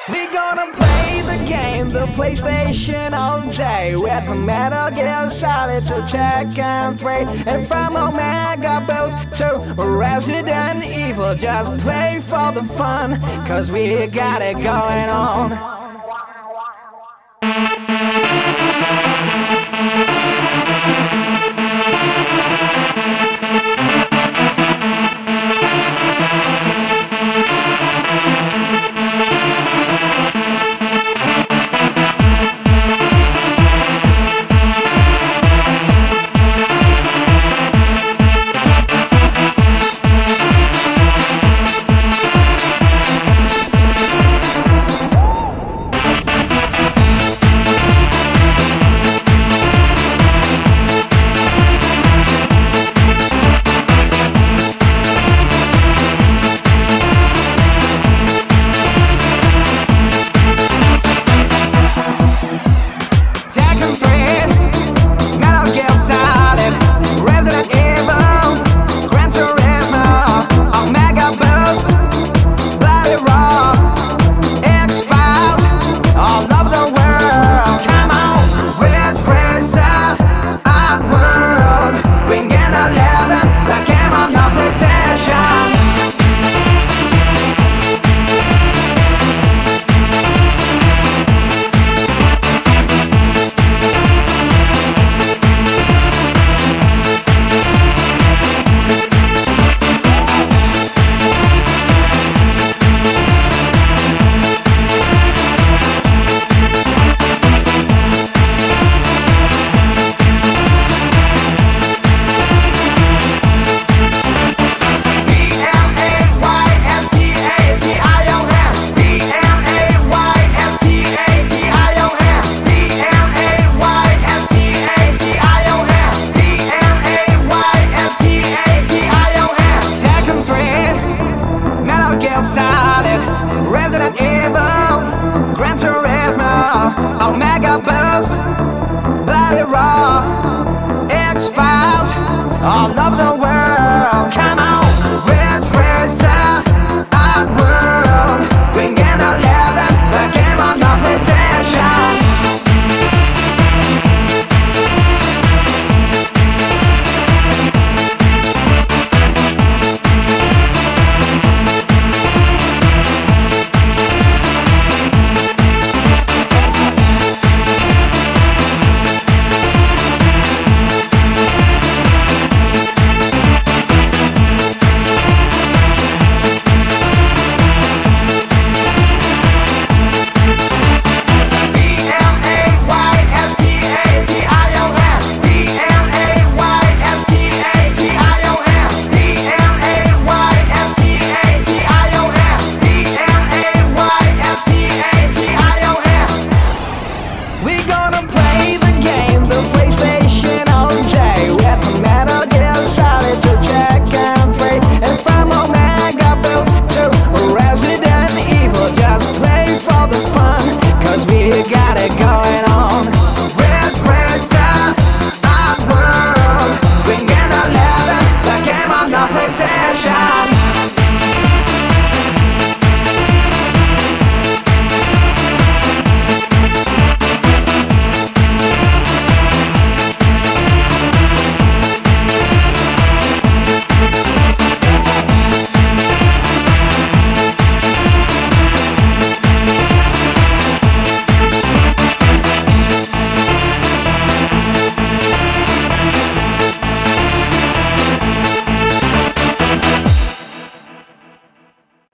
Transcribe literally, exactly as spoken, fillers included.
We gonna play the game, the PlayStation all day, with the Metal Gear Solid to Tekken three, and from Omega Boost to Resident Evil. Just play for the fun, cause we got it going on. Solid, Resident Evil, Gran Turismo, Omega Boost, Bloody Raw, X-Files, all over the world.